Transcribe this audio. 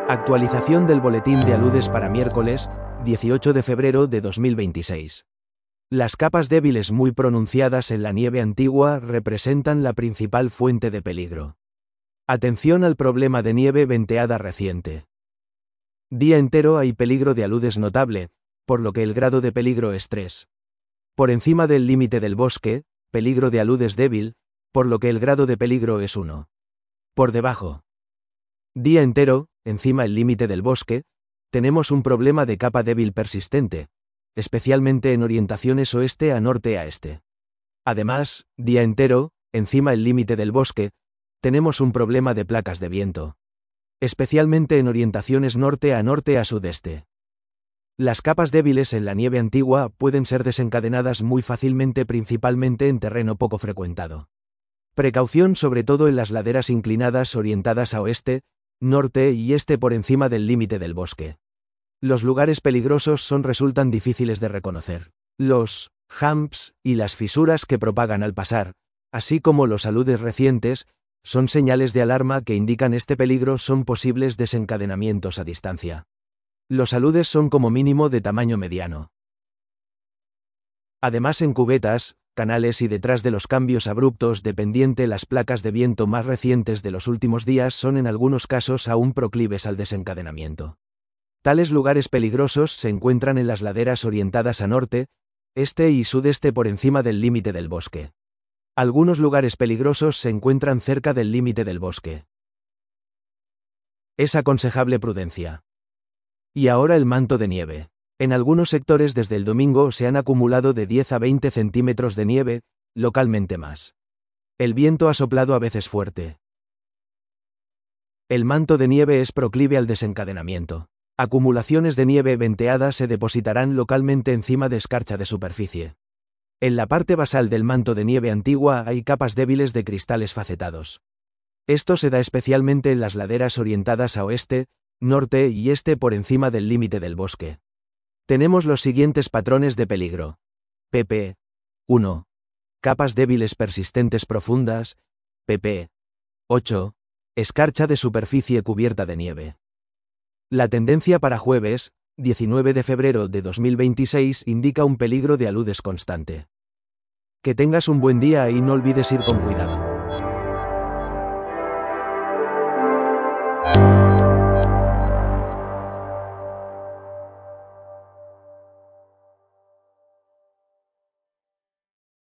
Actualización del boletín de aludes para miércoles, 18 de febrero de 2026. Las capas débiles muy pronunciadas en la nieve antigua representan la principal fuente de peligro. Atención al problema de nieve venteada reciente. Día entero hay peligro de aludes notable, por lo que el grado de peligro es 3. Por encima del límite del bosque, peligro de aludes débil, por lo que el grado de peligro es 1. Por debajo. Día entero, encima el límite del bosque, tenemos un problema de capa débil persistente, especialmente en orientaciones oeste a norte a este. Además, día entero, encima el límite del bosque, tenemos un problema de placas de viento, especialmente en orientaciones norte a sudeste. Las capas débiles en la nieve antigua pueden ser desencadenadas muy fácilmente, principalmente en terreno poco frecuentado. Precaución sobre todo en las laderas inclinadas orientadas a oeste, norte y este por encima del límite del bosque. Los lugares peligrosos resultan difíciles de reconocer. Los humps y las fisuras que propagan al pasar, así como los aludes recientes, son señales de alarma que indican este peligro. Son posibles desencadenamientos a distancia. Los aludes son como mínimo de tamaño mediano. Además, en cubetas, canales y detrás de los cambios abruptos de pendiente, las placas de viento más recientes de los últimos días son en algunos casos aún proclives al desencadenamiento. Tales lugares peligrosos se encuentran en las laderas orientadas a norte, este y sudeste por encima del límite del bosque. Algunos lugares peligrosos se encuentran cerca del límite del bosque. Es aconsejable prudencia. Y ahora el manto de nieve. En algunos sectores desde el domingo se han acumulado de 10 a 20 centímetros de nieve, localmente más. El viento ha soplado a veces fuerte. El manto de nieve es proclive al desencadenamiento. Acumulaciones de nieve venteada se depositarán localmente encima de escarcha de superficie. En la parte basal del manto de nieve antigua hay capas débiles de cristales facetados. Esto se da especialmente en las laderas orientadas a oeste, norte y este por encima del límite del bosque. Tenemos los siguientes patrones de peligro. pp. 1. Capas débiles persistentes profundas. pp. 8. Escarcha de superficie cubierta de nieve. La tendencia para jueves, 19 de febrero de 2026, indica un peligro de aludes constante. Que tengas un buen día y no olvides ir con cuidado.